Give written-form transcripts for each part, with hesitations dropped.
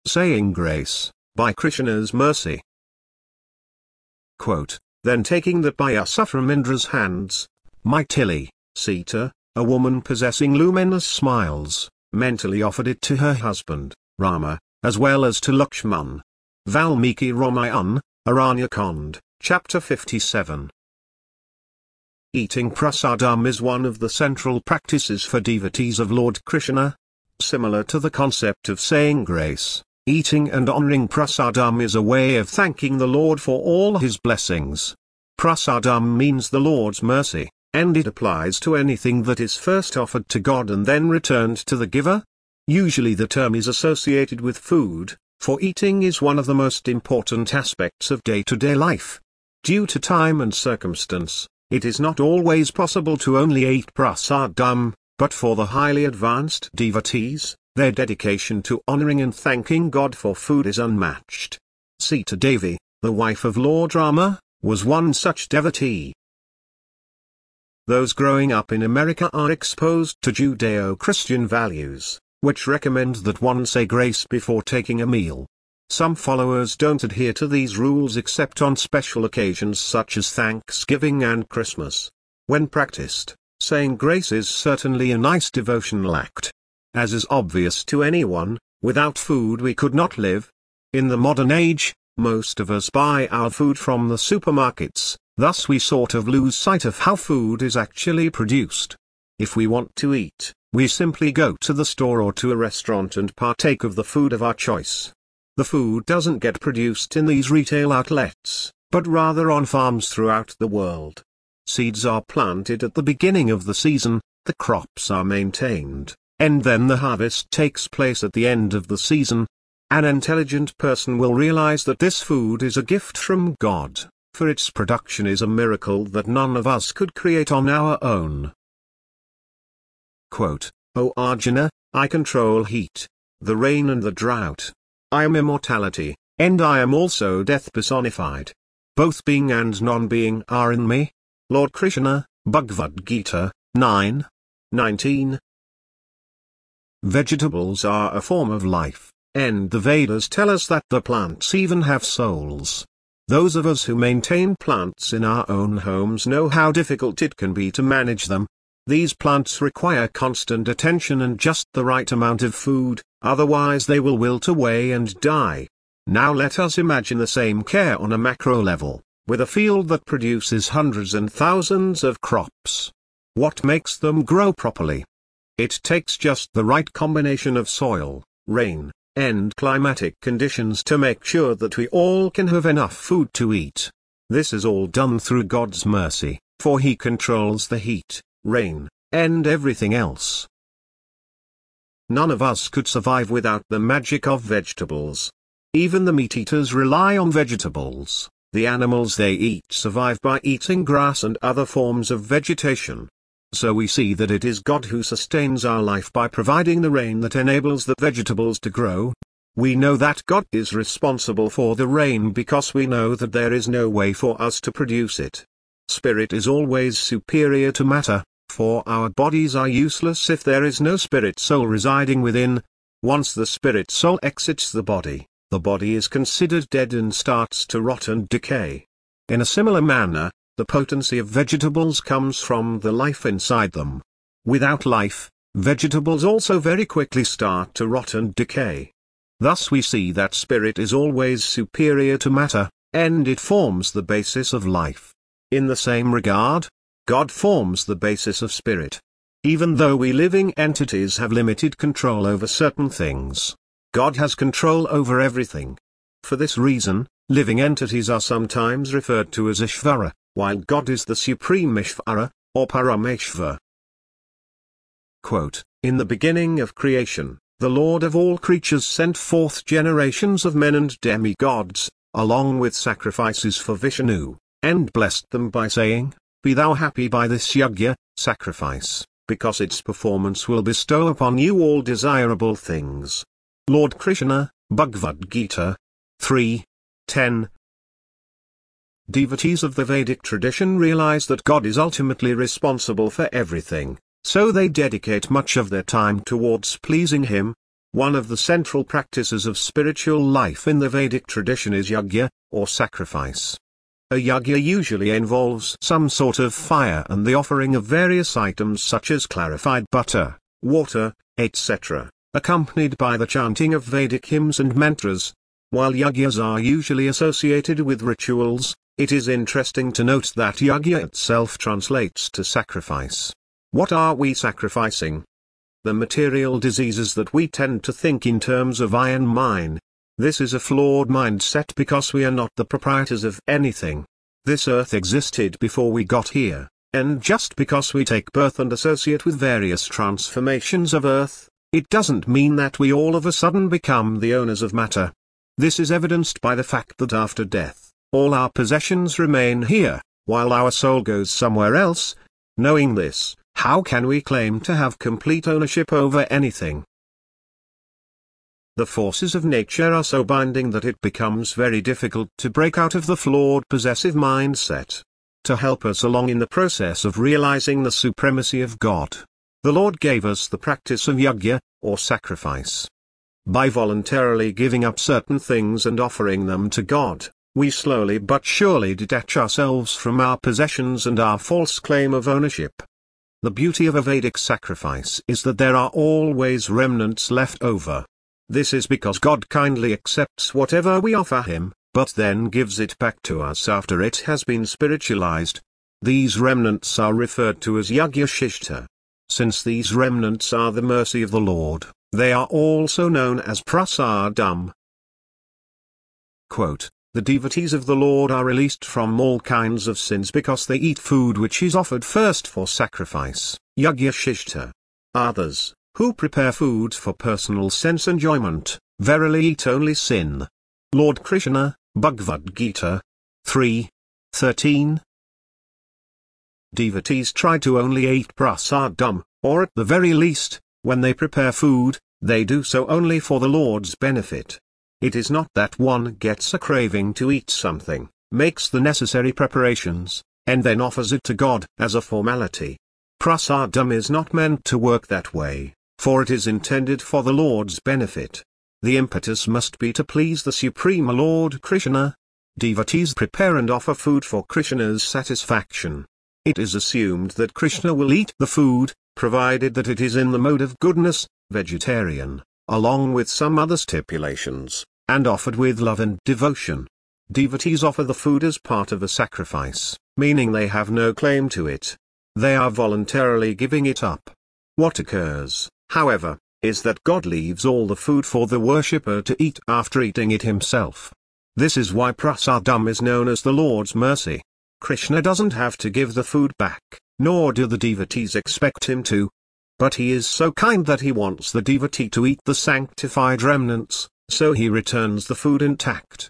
Saying Grace, by Krishna's mercy. Quote, then taking that bayasa from Indra's hands, mightily, Sita, a woman possessing luminous smiles, mentally offered it to her husband, Rama, as well as to Lakshman. Valmiki Ramayan, Aranyakand, chapter 57. Eating prasadam is one of the central practices for devotees of Lord Krishna. Similar to the concept of saying grace, eating and honoring prasadam is a way of thanking the Lord for all his blessings. Prasadam means the Lord's mercy, and it applies to anything that is first offered to God and then returned to the giver. Usually the term is associated with food, for eating is one of the most important aspects of day-to-day life. Due to time and circumstance, it is not always possible to only eat prasadam, but for the highly advanced devotees, their dedication to honoring and thanking God for food is unmatched. Sita Devi, the wife of Lord Rama, was one such devotee. Those growing up in America are exposed to Judeo-Christian values, which recommend that one say grace before taking a meal. Some followers don't adhere to these rules except on special occasions such as Thanksgiving and Christmas. When practiced, saying grace is certainly a nice devotional act. As is obvious to anyone, without food we could not live. In the modern age, most of us buy our food from the supermarkets, thus we sort of lose sight of how food is actually produced. If we want to eat, we simply go to the store or to a restaurant and partake of the food of our choice. The food doesn't get produced in these retail outlets, but rather on farms throughout the world. Seeds are planted at the beginning of the season, the crops are maintained, and then the harvest takes place at the end of the season. An intelligent person will realize that this food is a gift from God, for its production is a miracle that none of us could create on our own. Quote, O Arjuna, I control heat, the rain and the drought. I am immortality, and I am also death personified. Both being and non-being are in me. Lord Krishna, Bhagavad Gita, 9:19. Vegetables are a form of life, and the Vedas tell us that the plants even have souls. Those of us who maintain plants in our own homes know how difficult it can be to manage them. These plants require constant attention and just the right amount of food, otherwise they will wilt away and die. Now let us imagine the same care on a macro level, with a field that produces hundreds and thousands of crops. What makes them grow properly? It takes just the right combination of soil, rain, and climatic conditions to make sure that we all can have enough food to eat. This is all done through God's mercy, for He controls the heat, rain, and everything else. None of us could survive without the magic of vegetables. Even the meat-eaters rely on vegetables. The animals they eat survive by eating grass and other forms of vegetation. So we see that it is God who sustains our life by providing the rain that enables the vegetables to grow. We know that God is responsible for the rain because we know that there is no way for us to produce it. Spirit is always superior to matter, for our bodies are useless if there is no spirit soul residing within. Once the spirit soul exits the body is considered dead and starts to rot and decay. In a similar manner, the potency of vegetables comes from the life inside them. Without life, vegetables also very quickly start to rot and decay. Thus we see that spirit is always superior to matter, and it forms the basis of life. In the same regard, God forms the basis of spirit. Even though we living entities have limited control over certain things, God has control over everything. For this reason, living entities are sometimes referred to as Ishvara, while God is the supreme Ishvara, or Parameshvara. Quote, in the beginning of creation, the Lord of all creatures sent forth generations of men and demigods, along with sacrifices for Vishnu, and blessed them by saying, be thou happy by this yajna, sacrifice, because its performance will bestow upon you all desirable things. Lord Krishna, Bhagavad Gita, 3:10. Devotees of the Vedic tradition realize that God is ultimately responsible for everything, so they dedicate much of their time towards pleasing Him. One of the central practices of spiritual life in the Vedic tradition is yajna, or sacrifice. A yajna usually involves some sort of fire and the offering of various items such as clarified butter, water, etc., accompanied by the chanting of Vedic hymns and mantras. While yajnas are usually associated with rituals, it is interesting to note that yajna itself translates to sacrifice. What are we sacrificing? The material diseases that we tend to think in terms of I and mine. This is a flawed mindset because we are not the proprietors of anything. This earth existed before we got here, and just because we take birth and associate with various transformations of earth, it doesn't mean that we all of a sudden become the owners of matter. This is evidenced by the fact that after death, all our possessions remain here, while our soul goes somewhere else. Knowing this, how can we claim to have complete ownership over anything? The forces of nature are so binding that it becomes very difficult to break out of the flawed possessive mindset. To help us along in the process of realizing the supremacy of God, the Lord gave us the practice of yajna, or sacrifice. By voluntarily giving up certain things and offering them to God, we slowly but surely detach ourselves from our possessions and our false claim of ownership. The beauty of a Vedic sacrifice is that there are always remnants left over. This is because God kindly accepts whatever we offer Him, but then gives it back to us after it has been spiritualized. These remnants are referred to as Yajna-shishta. Since these remnants are the mercy of the Lord, they are also known as prasadam. Quote, the devotees of the Lord are released from all kinds of sins because they eat food which is offered first for sacrifice, Yajna-shishta. Others, who prepare food for personal sense enjoyment, verily eat only sin. Lord Krishna, Bhagavad Gita 3:13. Devotees try to only eat prasadam, or at the very least, when they prepare food, they do so only for the Lord's benefit. It is not that one gets a craving to eat something, makes the necessary preparations, and then offers it to God as a formality. Prasadam is not meant to work that way, for it is intended for the Lord's benefit. The impetus must be to please the Supreme Lord Krishna. Devotees prepare and offer food for Krishna's satisfaction. It is assumed that Krishna will eat the food, provided that it is in the mode of goodness, vegetarian, along with some other stipulations, and offered with love and devotion. Devotees offer the food as part of a sacrifice, meaning they have no claim to it. They are voluntarily giving it up. What occurs, however, is that God leaves all the food for the worshipper to eat after eating it himself. This is why prasadam is known as the Lord's mercy. Krishna doesn't have to give the food back, nor do the devotees expect him to. But he is so kind that he wants the devotee to eat the sanctified remnants, so he returns the food intact.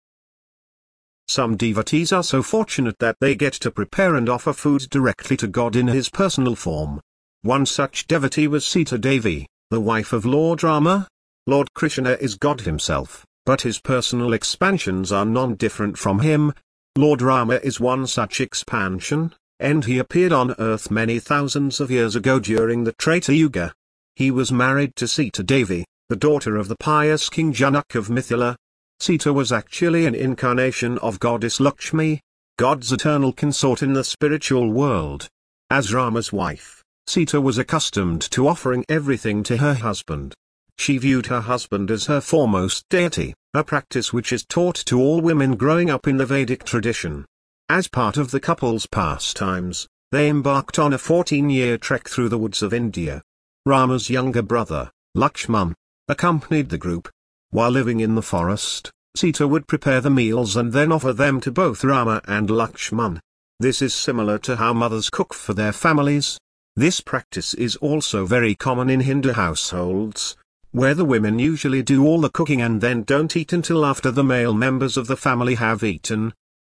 Some devotees are so fortunate that they get to prepare and offer food directly to God in his personal form. One such devotee was Sita Devi, the wife of Lord Rama. Lord Krishna is God himself, but his personal expansions are non-different from him. Lord Rama is one such expansion, and he appeared on earth many thousands of years ago during the Treta Yuga. He was married to Sita Devi, the daughter of the pious King Janak of Mithila. Sita was actually an incarnation of goddess Lakshmi, God's eternal consort in the spiritual world. As Rama's wife, Sita was accustomed to offering everything to her husband. She viewed her husband as her foremost deity, a practice which is taught to all women growing up in the Vedic tradition. As part of the couple's pastimes, they embarked on a 14-year trek through the woods of India. Rama's younger brother, Lakshman, accompanied the group. While living in the forest, Sita would prepare the meals and then offer them to both Rama and Lakshman. This is similar to how mothers cook for their families. This practice is also very common in Hindu households, where the women usually do all the cooking and then don't eat until after the male members of the family have eaten.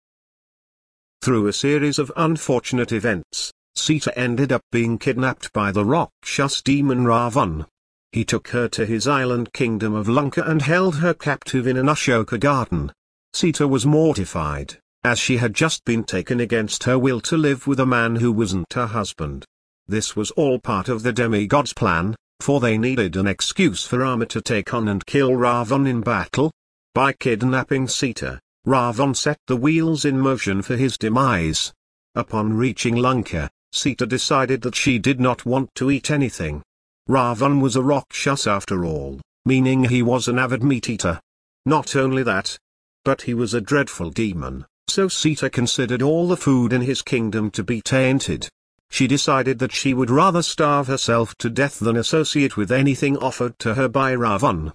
Through a series of unfortunate events, Sita ended up being kidnapped by the Rakshas demon Ravan. He took her to his island kingdom of Lanka and held her captive in an Ashoka garden. Sita was mortified, as she had just been taken against her will to live with a man who wasn't her husband. This was all part of the demigod's plan. for they needed an excuse for Rama to take on and kill Ravan in battle. By kidnapping Sita, Ravan set the wheels in motion for his demise. Upon reaching Lanka, Sita decided that she did not want to eat anything. Ravan was a Rakshas after all, meaning he was an avid meat-eater. Not only that, but he was a dreadful demon, so Sita considered all the food in his kingdom to be tainted. She decided that she would rather starve herself to death than associate with anything offered to her by Ravan.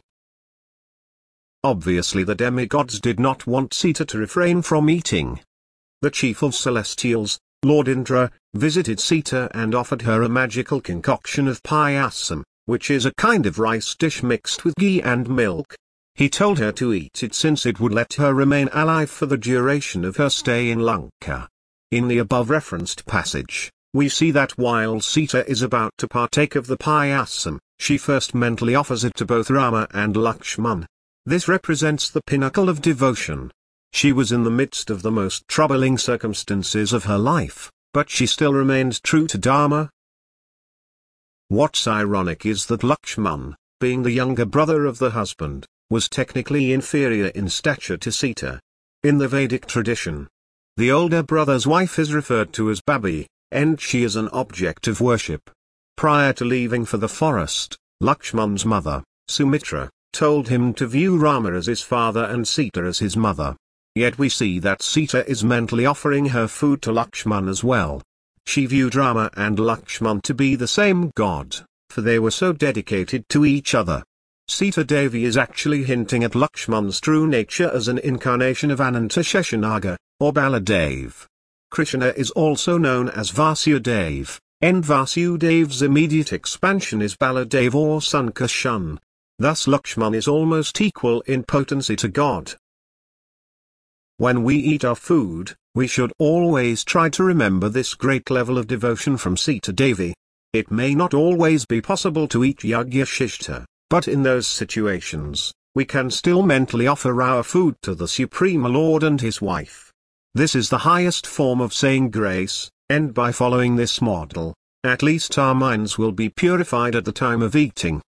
Obviously the demigods did not want Sita to refrain from eating. The chief of celestials, Lord Indra, visited Sita and offered her a magical concoction of payasam, which is a kind of rice dish mixed with ghee and milk. He told her to eat it since it would let her remain alive for the duration of her stay in Lanka. In the above referenced passage, we see that while Sita is about to partake of the payasam, she first mentally offers it to both Rama and Lakshman. This represents the pinnacle of devotion. She was in the midst of the most troubling circumstances of her life, but she still remained true to Dharma. What's ironic is that Lakshman, being the younger brother of the husband, was technically inferior in stature to Sita. In the Vedic tradition, the older brother's wife is referred to as Babi, and she is an object of worship. Prior to leaving for the forest, Lakshman's mother, Sumitra, told him to view Rama as his father and Sita as his mother. Yet we see that Sita is mentally offering her food to Lakshman as well. She viewed Rama and Lakshman to be the same god, for they were so dedicated to each other. Sita Devi is actually hinting at Lakshman's true nature as an incarnation of Ananta Sheshanaga, or Baladev. Krishna is also known as Vasudev, and Vasudev's immediate expansion is Baladev or Sankarshan. Thus Lakshman is almost equal in potency to God. When we eat our food, we should always try to remember this great level of devotion from Sita Devi. It may not always be possible to eat Yagyashishta, but in those situations, we can still mentally offer our food to the Supreme Lord and his wife. This is the highest form of saying grace, and by following this model, at least our minds will be purified at the time of eating.